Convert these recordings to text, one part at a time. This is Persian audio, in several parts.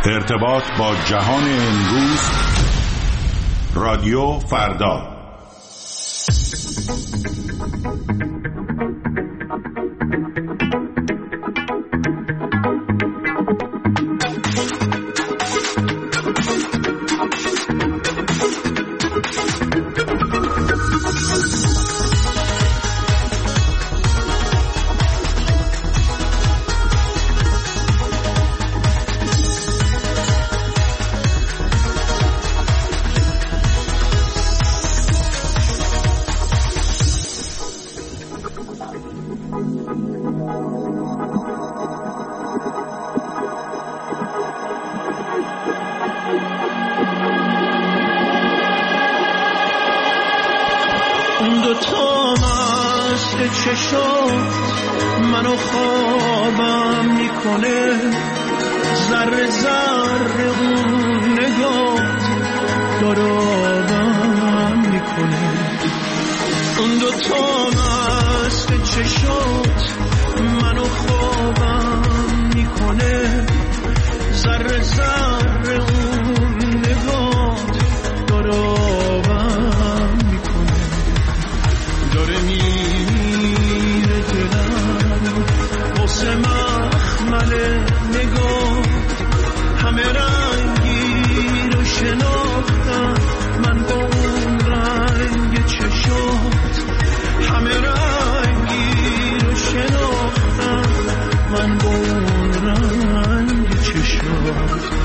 ارتباط با جهان امروز. رادیو فردا. منو خوابم میکنه، ذره ذره اون نگات دارابم میکنه. اون دوتا مست چشات منو خوابم میکنه، ذره ذره اون نگات دارابم میکنه. داره میره دلم واسه مخمل نگاه، همه رنگی رو شناختم من با اون رنگ چشات، همه رنگی رو شناختم من با اون رنگ چشات.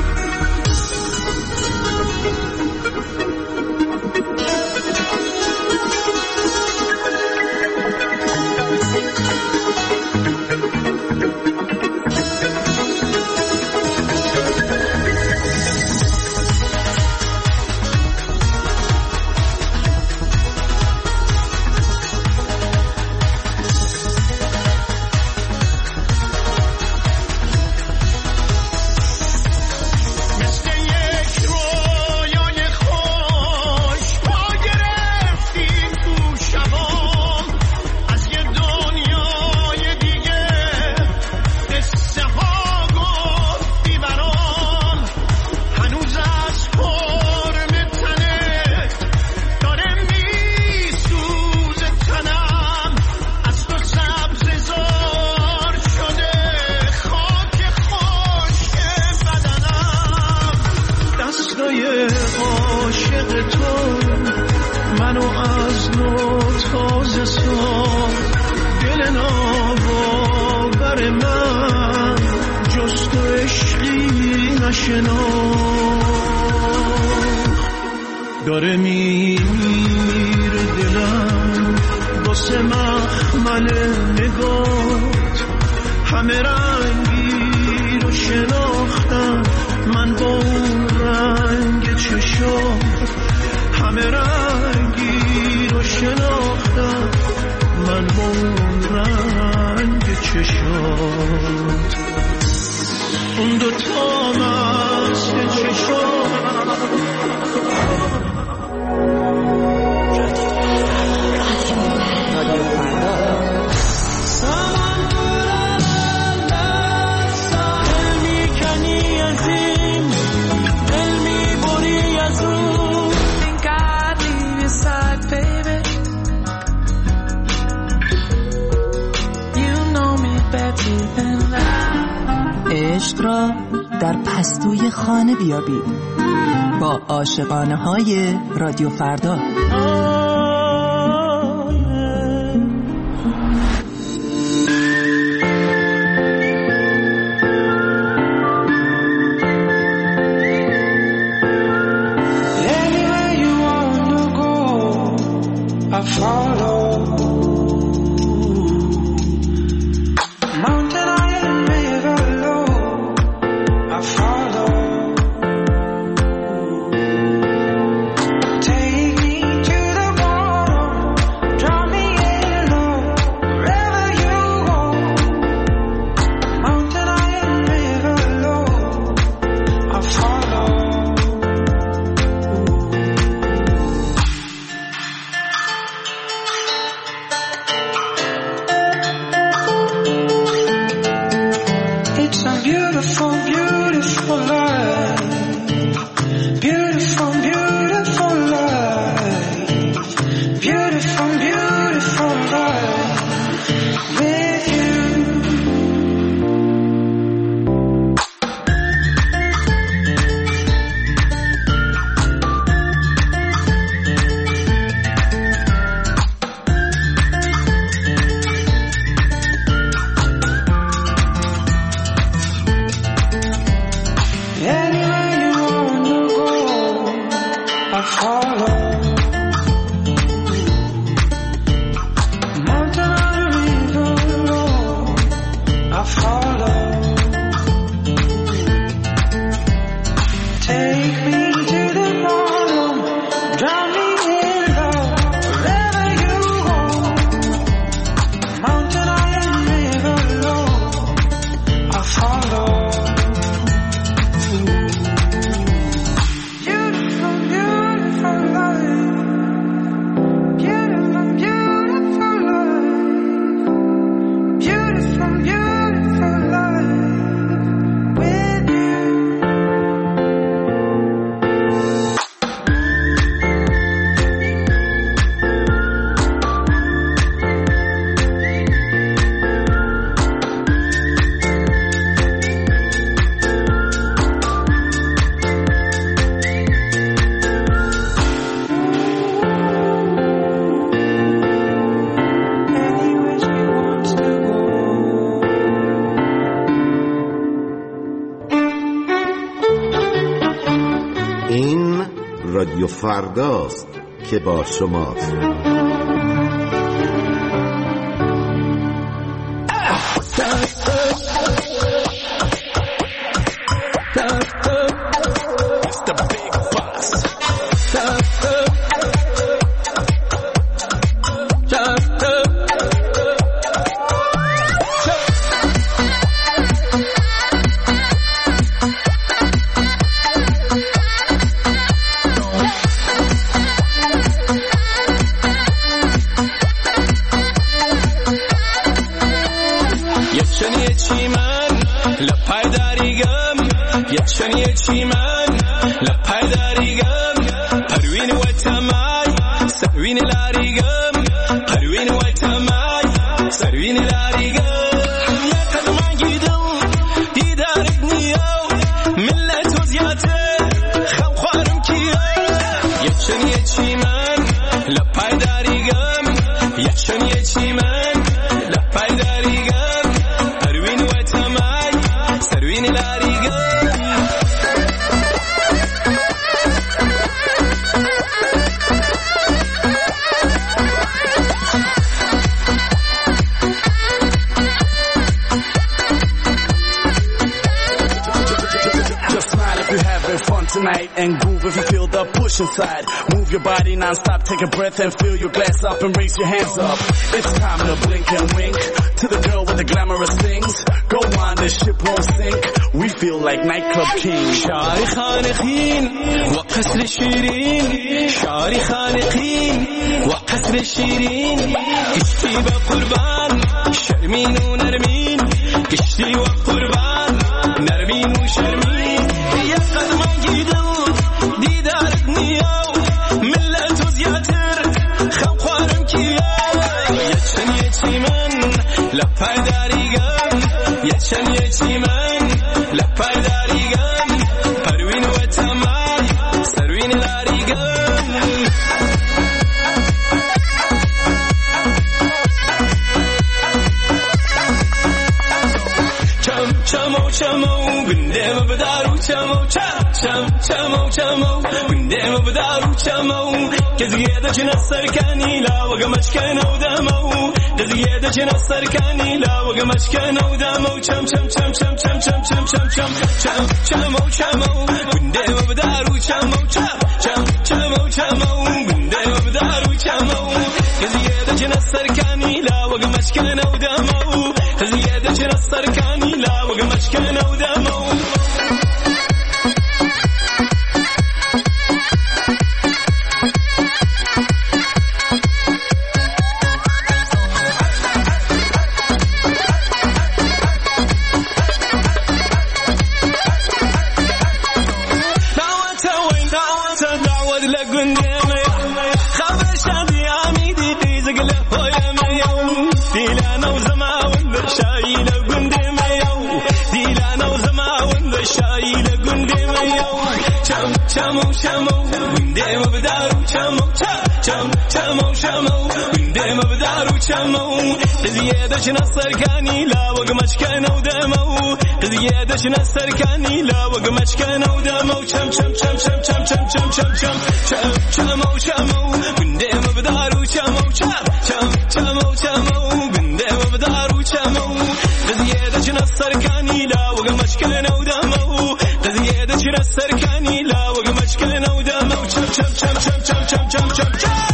داره میره دلم واسه مخمل نگات، همه رنگی رو شناختم من با اون رنگ چشات، همه رنگی رو شناختم من با اون رنگ چشات. اون دوتا مست چشات عشق را در پستوی خانه بیابید با عاشقانه های رادیو فردا. Take me to the Beautiful, beautiful life. Beautiful, beautiful life. Beautiful, beautiful life with you. رادیو فرداست که با شماست. Inside. Move your body non-stop, take a breath and fill your glass up and raise your hands up. It's time to blink and wink to the girl with the glamorous things. Go on, this ship won't sink. We feel like nightclub kings. شعر خانقين وقصر شيرين شعر خانقين وقصر شيرين كشتي بقربان شرمين ونرمين كشتي وقربان نرمين وشرمين يا قدم جيدو دیدارت نیاو ملت و زیاتر خوارم کیا یچن من لپای داریگم یچن من لپای داریگم پروین و تمام سروین لاریگم چمو بنده و بدارو چمو چمو بنده و بدارو چمو كزيادة جنا السركاني لا وقمش كان ودمو كزيادة جنا السركاني لا وقمش كان ودمو چم چمو بنده و بدارو چمو چمو بنده و بدارو چمو كزيادة جنا السركاني لا وقمش كان ودمو كزيادة جنا السركاني لا وقمش كان ودمو دایی لگنده میو چم چمو شمو گنده مبدارو چمو چم چمو شمو گنده مبدارو چمو زیادش نصر کانی لا وقمش کنو دمو زیادش نصر کانی لا وقمش کنو دمو چم چم چم چم چم چم چم چم چم چمو شمو گنده مبدارو چمو چم چمو شمو گنده مبدارو چمو زیادش نصر کانی لا وقمش کنو دمو زیادش نصر کانی لا وقمش کنو دمو چم چم چم چم چم چم چم چم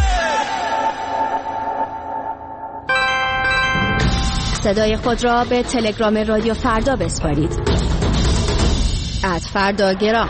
صدای خود را به تلگرام رادیو فردا بسپارید. @فرداگرام.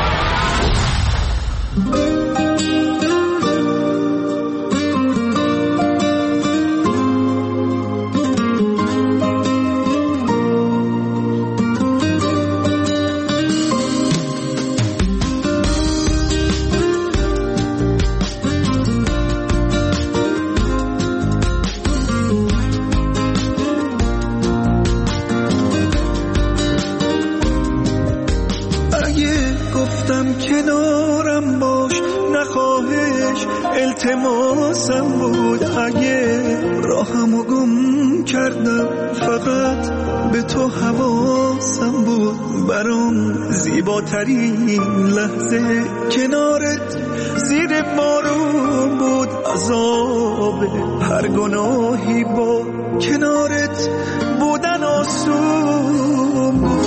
التماسم بود اگه راهمو گم کردم فقط به تو حواسم بود برام زیباترین لحظه کنارت زیر بارون بود عذاب هر گناهی با کنارت بودن آسون بود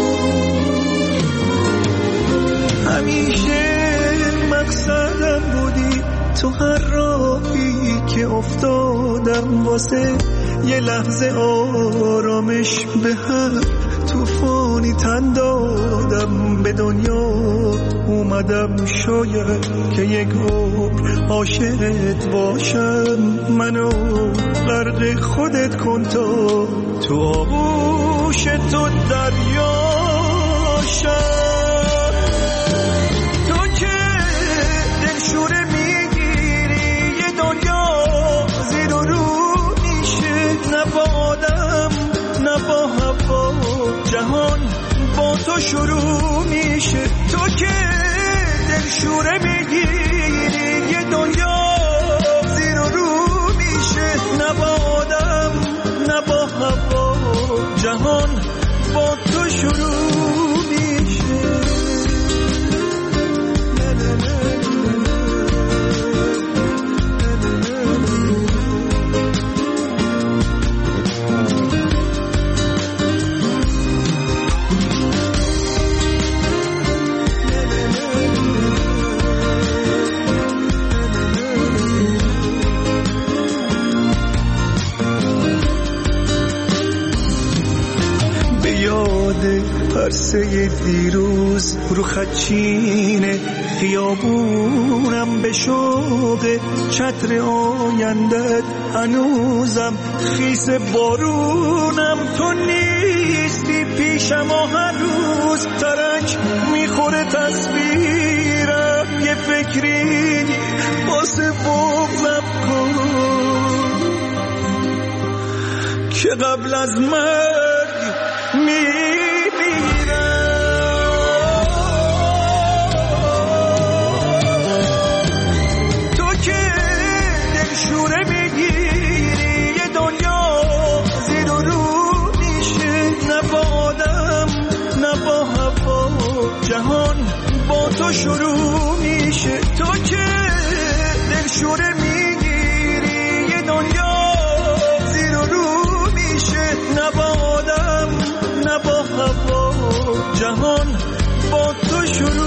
همیشه مقصدم بودی تو هر راهی که افتادم واسه یه لحظه آرامش به هر طوفانی تن دادم به دنیا اومدم شاید که یک عمر عاشقت باشم منو غرق خودت کن تا تو آغوش تو دریا شم تو که دلشوره جهان با تو شروع میشه تو که دلشوره میگیری یه دنیا زیر و رو میشه نه با آدم نه با هوا جهان با تو شروع میشه پرسه دیروز رو خدچین خیابونم به شوق چتر آیندت هنوزم خیس بارونم تو نیستی پیشم و هنوز ترک میخوره تصویرم یه فکری واسه بغلم کن که قبل از مرگ تو که دلشوره میگیری یه دنیا زیر و رو میشه نه با آدم نه با هوا جهان با تو شروع میشه تو که دلشوره میگیری یه دنیا زیر و رو میشه نه با آدم نه با هوا جهان با تو شروع